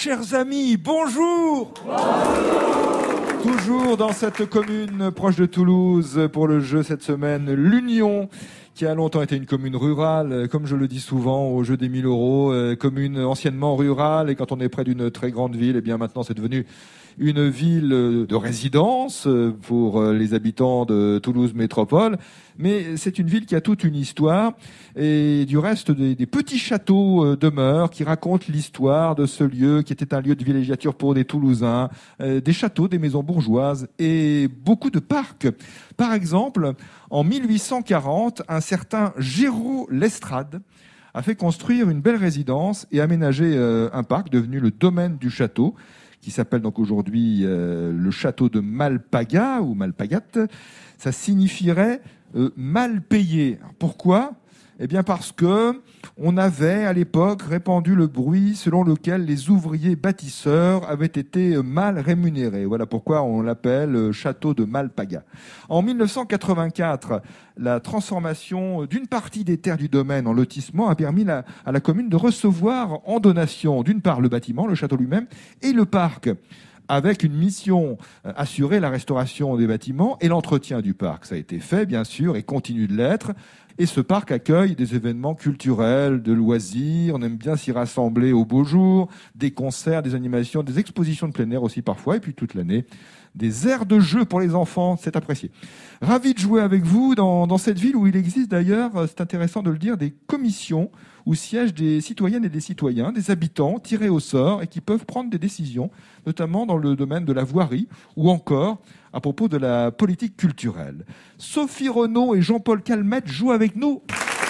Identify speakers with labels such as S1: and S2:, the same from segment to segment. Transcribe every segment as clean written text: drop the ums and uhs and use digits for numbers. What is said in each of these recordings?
S1: Chers amis, bonjour. Toujours dans cette commune proche de Toulouse pour le jeu cette semaine, l'Union, qui a longtemps été une commune rurale, comme je le dis souvent au jeu des 1000 €, commune anciennement rurale, et quand on est près d'une très grande ville, eh bien maintenant c'est devenu une ville de résidence pour les habitants de Toulouse Métropole. Mais c'est une ville qui a toute une histoire, et du reste des petits châteaux demeurent qui racontent l'histoire de ce lieu qui était un lieu de villégiature pour des Toulousains, des châteaux, des maisons bourgeoises et beaucoup de parcs. Par exemple, en 1840, un certain Géraud Lestrade a fait construire une belle résidence et aménager un parc devenu le domaine du château, qui s'appelle donc aujourd'hui le château de Malpagat ou Malpagat. Ça signifierait mal payé. Pourquoi ? Eh bien parce que on avait à l'époque répandu le bruit selon lequel les ouvriers bâtisseurs avaient été mal rémunérés. Voilà pourquoi on l'appelle château de Malpagat. En 1984, la transformation d'une partie des terres du domaine en lotissement a permis à la commune de recevoir en donation d'une part le bâtiment, le château lui-même, et le parc, avec une mission, assurer la restauration des bâtiments et l'entretien du parc. Ça a été fait, bien sûr, et continue de l'être. Et ce parc accueille des événements culturels, de loisirs. On aime bien s'y rassembler au beau jour, des concerts, des animations, des expositions de plein air aussi parfois, et puis toute l'année, des aires de jeu pour les enfants, c'est apprécié. Ravi de jouer avec vous dans cette ville où il existe d'ailleurs, c'est intéressant de le dire, des commissions où siègent des citoyennes et des citoyens, des habitants tirés au sort et qui peuvent prendre des décisions, notamment dans le domaine de la voirie ou encore à propos de la politique culturelle. Sophie Renaud et Jean-Paul Calmette jouent avec nous.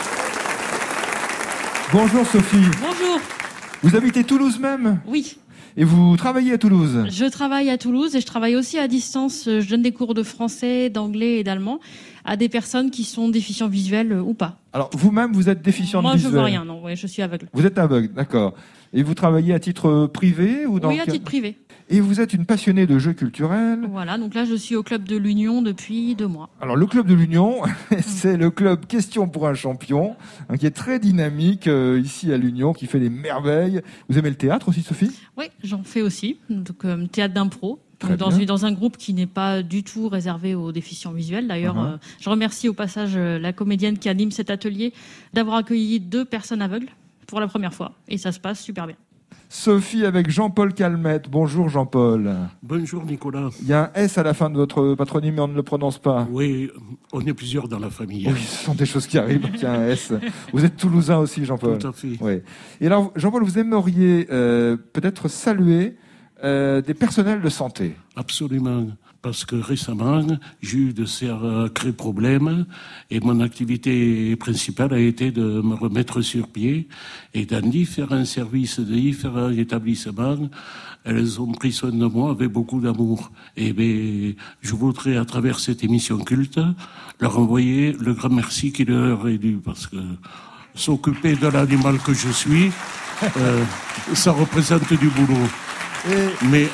S1: Bonjour Sophie.
S2: Bonjour.
S1: Vous habitez Toulouse même ?
S2: Oui.
S1: Et vous travaillez à Toulouse ?
S2: Je travaille à Toulouse et je travaille aussi à distance. Je donne des cours de français, d'anglais et d'allemand à des personnes qui sont déficients visuels ou pas.
S1: Alors vous-même, vous êtes déficiente visuelle ?
S2: Moi, je vois rien, non. Ouais, je suis aveugle.
S1: Vous êtes aveugle, d'accord. Et vous travaillez à titre privé ou dans
S2: Oui, à titre privé.
S1: Et vous êtes une passionnée de jeux culturels.
S2: Voilà, donc là, je suis au club de l'Union depuis 2 mois.
S1: Alors, le club de l'Union, c'est le club Question pour un champion, qui est très dynamique ici à l'Union, qui fait des merveilles. Vous aimez le théâtre aussi, Sophie ?
S2: Oui, j'en fais aussi, donc théâtre d'impro. Dans un groupe qui n'est pas du tout réservé aux déficients visuels. D'ailleurs, je remercie au passage la comédienne qui anime cet atelier d'avoir accueilli 2 personnes aveugles pour la première fois. Et ça se passe super bien.
S1: Sophie avec Jean-Paul Calmette. Bonjour Jean-Paul.
S3: Bonjour Nicolas.
S1: Il y a un S à la fin de votre patronyme, mais on ne le prononce pas.
S3: Oui, on est plusieurs dans la famille.
S1: Oui, ce sont des choses qui arrivent, qu'il y a un S. Vous êtes toulousain aussi, Jean-Paul.
S3: Tout à fait.
S1: Oui. Et alors, Jean-Paul, vous aimeriez peut-être saluer des personnels de santé.
S3: Absolument. Parce que récemment, j'ai eu de sacrés problèmes et mon activité principale a été de me remettre sur pied. Et dans différents services de différents établissements, elles ont pris soin de moi avec beaucoup d'amour. Et bien, je voudrais, à travers cette émission culte, leur envoyer le grand merci qui leur est dû. Parce que s'occuper de l'animal que je suis, ça représente du boulot. Mais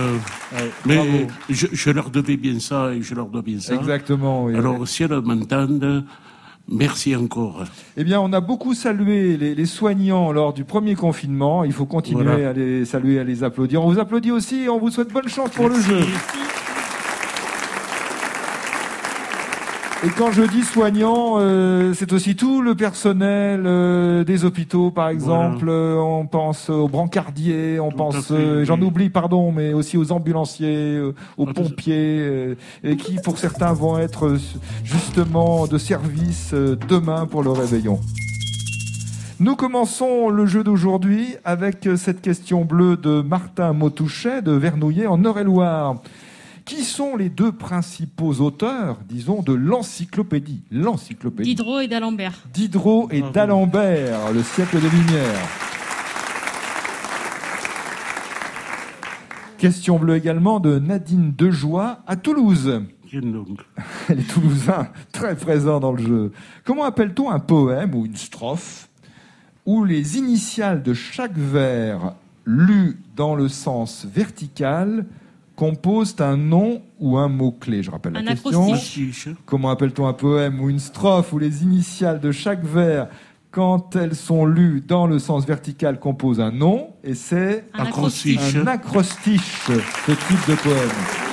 S3: je leur devais bien ça et je leur dois bien ça.
S1: Exactement. Oui.
S3: Alors, si elles m'entendent, merci encore.
S1: Eh bien, on a beaucoup salué les soignants lors du premier confinement. Il faut continuer à les saluer, à les applaudir. On vous applaudit aussi et on vous souhaite bonne chance pour le jeu. Et quand je dis soignants, c'est aussi tout le personnel des hôpitaux, par exemple. On pense aux brancardiers, on pense, j'en oublie, pardon, mais aussi aux ambulanciers, aux pompiers, et qui, pour certains, vont être justement de service demain pour le réveillon. Nous commençons le jeu d'aujourd'hui avec cette question bleue de Martin Motouchet de Vernouillet en Eure-et-Loire. Qui sont les 2 principaux auteurs, disons, de l'encyclopédie ?
S2: Diderot et d'Alembert.
S1: Diderot et d'Alembert, le siècle des Lumières. Question bleue également de Nadine Dejoie à Toulouse. Les Toulousains, très présents dans le jeu. Comment appelle-t-on un poème ou une strophe où les initiales de chaque vers lues dans le sens vertical composent un nom ou un mot-clé? Je rappelle la question.
S2: Acrostiche.
S1: Comment appelle-t-on un poème ou une strophe où les initiales de chaque vers quand elles sont lues dans le sens vertical, composent un nom, et c'est
S2: un acrostiche.
S1: Un acrostiche, ce type de poème.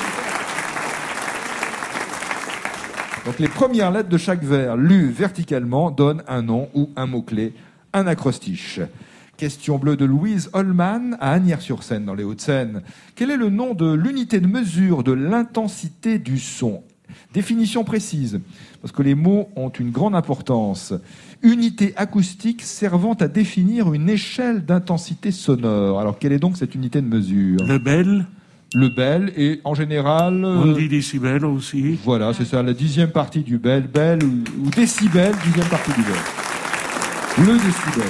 S1: Donc les premières lettres de chaque vers lues verticalement donnent un nom ou un mot-clé, un acrostiche. Question bleue de Louise Holman à Asnières-sur-Seine, dans les Hauts-de-Seine. Quel est le nom de l'unité de mesure de l'intensité du son ? Définition précise, parce que les mots ont une grande importance. Unité acoustique servant à définir une échelle d'intensité sonore. Alors quelle est donc cette unité de mesure ?
S3: Le bel.
S1: Le bel, et en général...
S3: On dit décibel aussi.
S1: Voilà, c'est ça, la 10e partie du bel, ou décibel, 10e partie du bel. Le décibel.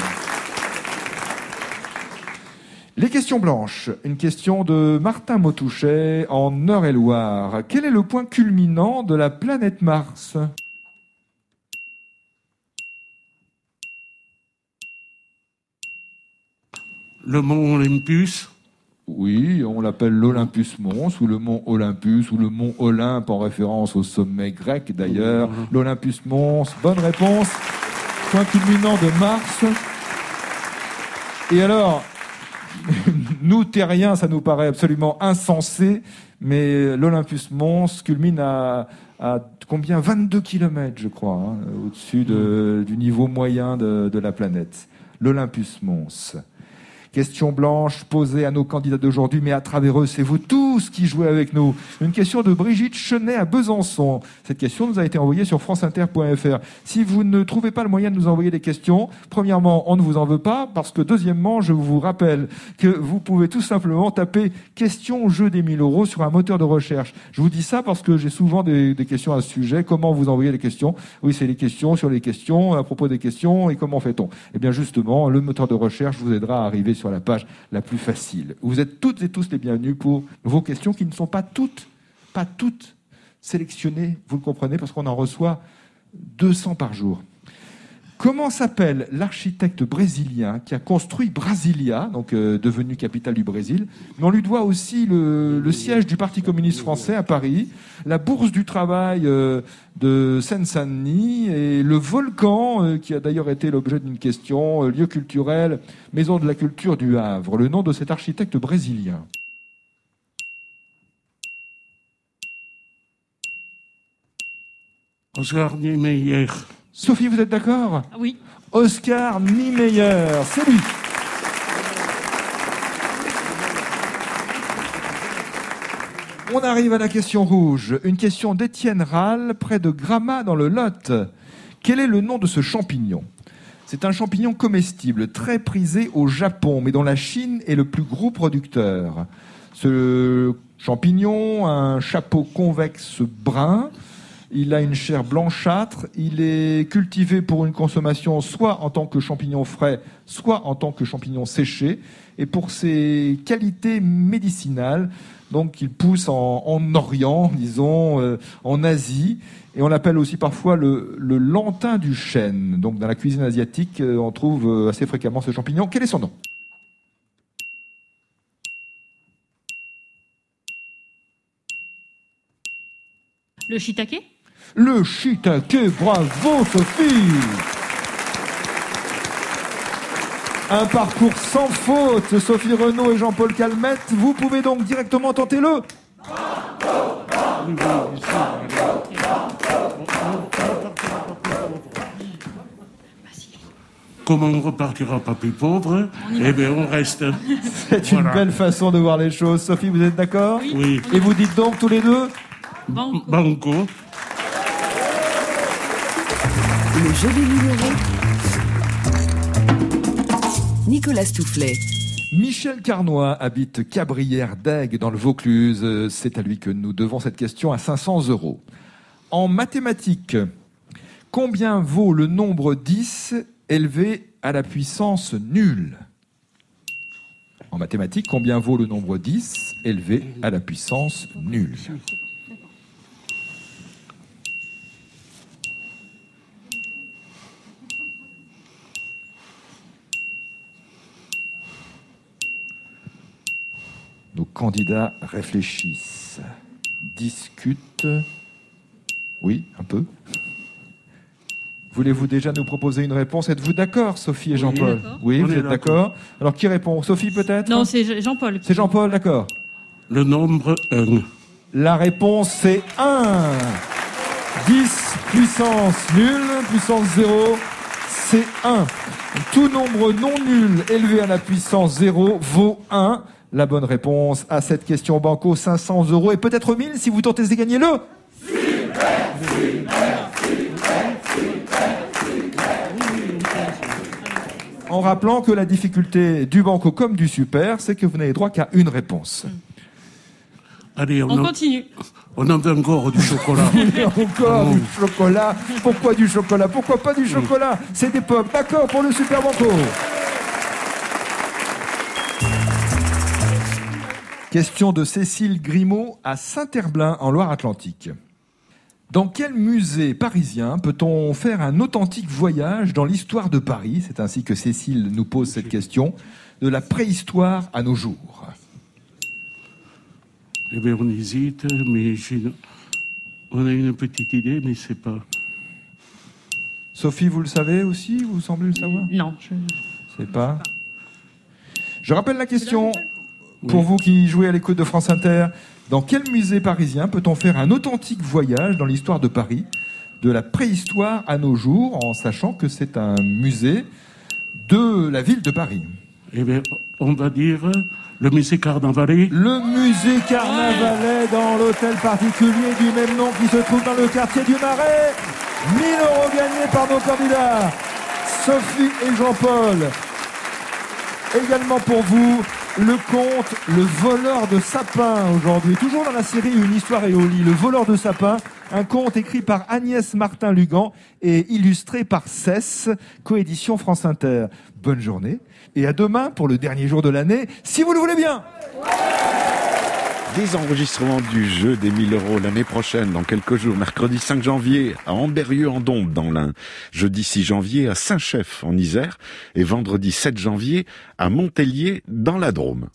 S1: Les questions blanches. Une question de Martin Motouchet en Eure-et-Loire. Quel est le point culminant de la planète Mars ?
S3: Le mont Olympus.
S1: Oui, on l'appelle l'Olympus Mons, ou le mont Olympus, ou le mont Olympe, en référence au sommet grec d'ailleurs. L'Olympus Mons, bonne réponse. Point culminant de Mars. Et alors, nous, terriens, ça nous paraît absolument insensé, mais l'Olympus Mons culmine à combien ? 22 km, je crois, au-dessus du niveau moyen de la planète. L'Olympus Mons. Question blanche posée à nos candidats d'aujourd'hui, mais à travers eux, c'est vous tous qui jouez avec nous. Une question de Brigitte Chenet à Besançon. Cette question nous a été envoyée sur franceinter.fr. Si vous ne trouvez pas le moyen de nous envoyer des questions, premièrement, on ne vous en veut pas, parce que deuxièmement, je vous rappelle que vous pouvez tout simplement taper « Question jeu des 1000 € » sur un moteur de recherche. Je vous dis ça parce que j'ai souvent des questions à ce sujet. Comment vous envoyez les questions ? Oui, c'est les questions sur les questions, à propos des questions, et comment fait-on ? Eh bien justement, le moteur de recherche vous aidera à arriver sur la page la plus facile. Vous êtes toutes et tous les bienvenus pour vos questions qui ne sont pas toutes sélectionnées, vous le comprenez, parce qu'on en reçoit 200 par jour. Comment s'appelle l'architecte brésilien qui a construit Brasilia, donc devenue capitale du Brésil, mais on lui doit aussi le siège du Parti communiste français à Paris, la bourse du travail de Seine-Saint-Denis et le volcan qui a d'ailleurs été l'objet d'une question, lieu culturel, maison de la culture du Havre. Le nom de cet architecte brésilien.
S3: Oscar Niemeyer.
S1: Sophie, vous êtes d'accord ?
S2: Oui.
S1: Oscar Niemeyer, c'est lui. On arrive à la question rouge. Une question d'Étienne Rall, près de Gramat, dans le Lot. Quel est le nom de ce champignon ? C'est un champignon comestible, très prisé au Japon, mais dont la Chine est le plus gros producteur. Ce champignon a un chapeau convexe brun. Il a une chair blanchâtre, il est cultivé pour une consommation soit en tant que champignon frais, soit en tant que champignon séché. Et pour ses qualités médicinales, donc il pousse en Orient, disons, en Asie. Et on l'appelle aussi parfois le lantin du chêne. Donc dans la cuisine asiatique, on trouve assez fréquemment ce champignon. Quel est son nom ?
S2: Le shiitake ?
S1: Le shiitake, bravo Sophie! Un parcours sans faute, Sophie Renaud et Jean-Paul Calmette. Vous pouvez donc directement tenter le...
S3: Comme on ne repartira pas plus pauvre, eh bien on reste.
S1: C'est une belle façon de voir les choses. Sophie, vous êtes d'accord ?
S3: Oui.
S1: Et vous dites donc tous les deux ?
S3: Banco.
S4: Le jeu des 1000 €. Nicolas Stoufflet.
S1: Michel Carnoy habite Cabrières-d'Aigues dans le Vaucluse. C'est à lui que nous devons cette question à 500 €. En mathématiques, combien vaut le nombre 10 élevé à la puissance nulle ? En mathématiques, combien vaut le nombre 10 élevé à la puissance nulle ? Nos candidats réfléchissent, discutent. Oui, un peu. Voulez-vous déjà nous proposer une réponse? Êtes-vous d'accord, Sophie et Jean-Paul? Oui,
S3: On
S1: vous
S3: est
S1: êtes d'accord. Alors, qui répond? Sophie, peut-être?
S2: Non, c'est Jean-Paul.
S1: C'est Jean-Paul, d'accord.
S3: Le nombre 1.
S1: La réponse, c'est 1. 10 puissance nulle, puissance 0, c'est 1. Tout nombre non nul élevé à la puissance 0 vaut 1. La bonne réponse à cette question banco, 500 € et peut-être 1000 si vous tentez de gagner le... En rappelant que la difficulté du banco comme du super, c'est que vous n'avez droit qu'à une réponse.
S3: Allez,
S2: On continue.
S3: On en veut encore du chocolat.
S1: Encore du chocolat. Pourquoi du chocolat? Pourquoi pas du chocolat? C'est des pommes. D'accord pour le super banco. Question de Cécile Grimaud à Saint-Herblain en Loire-Atlantique. Dans quel musée parisien peut-on faire un authentique voyage dans l'histoire de Paris? C'est ainsi que Cécile nous pose cette question, de la préhistoire à nos jours.
S3: Eh bien, on hésite, mais on a une petite idée, mais c'est pas...
S1: Sophie, vous le savez aussi? Vous semblez le savoir?
S2: Non.
S1: C'est pas. Je rappelle la question pour vous qui jouez à l'écoute de France Inter. Dans quel musée parisien peut-on faire un authentique voyage dans l'histoire de Paris, de la préhistoire à nos jours, en sachant que c'est un musée de la ville de Paris?
S3: Eh bien, on va dire le musée Carnavalet.
S1: Le musée Carnavalet dans l'hôtel particulier du même nom qui se trouve dans le quartier du Marais. 1000 € gagnés par nos candidats, Sophie et Jean-Paul. Également pour vous, le conte Le voleur de sapin aujourd'hui. Toujours dans la série Une histoire est au lit. Le voleur de sapin, un conte écrit par Agnès Martin-Lugan et illustré par Cess, coédition France Inter. Bonne journée et à demain pour le dernier jour de l'année, si vous le voulez bien.
S5: Des enregistrements du jeu des 1000 € l'année prochaine, dans quelques jours, mercredi 5 janvier à Ambérieu-en-Dombes dans l'Ain, jeudi 6 janvier à Saint-Chef en Isère et vendredi 7 janvier à Montélier dans la Drôme.